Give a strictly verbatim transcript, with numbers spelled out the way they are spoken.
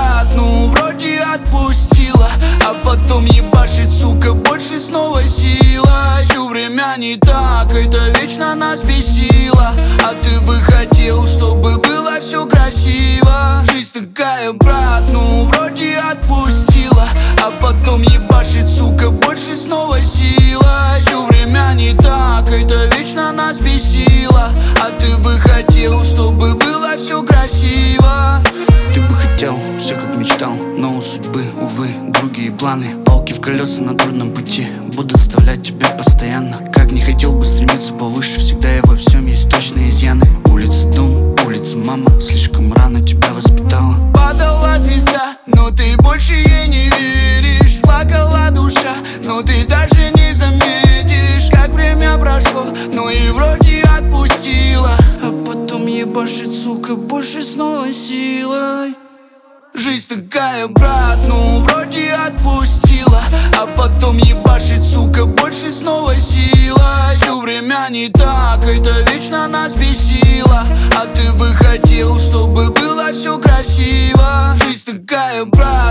брат, ну вроде отпустила, а потом ебашит, сука, больше с новой силой. Всё время не так, это вечно нас бесило, а ты бы хотел, чтобы было все красиво. Жизнь такая, брат, ну вроде отпустила, а потом ебашит, сука, больше с новой силой. Всё время не так, это вечно нас бесило, а ты бы хотел, чтобы было все красиво. Ты бы хотел, все как мечтал, но у судьбы, увы, другие планы. Палки в колеса на трудном пути будут вставлять тебя постоянно. Как не хотел бы стремиться повыше, всегда и во всем есть точные изъяны. Улица дом, улица мама, слишком рано тебя воспитала. Падала звезда, но ты больше ей не веришь. Плакала душа, но ты даже не заметишь, как время прошло, ну и вроде отпустила, а потом ебашит, сука, больше с новой силой. Жизнь такая, брат, ну вроде отпустила, а потом ебашит, сука, больше с новой силой. Всё время не так, это вечно нас бесило, а ты бы хотел, чтобы было все красиво. Жизнь такая, брат.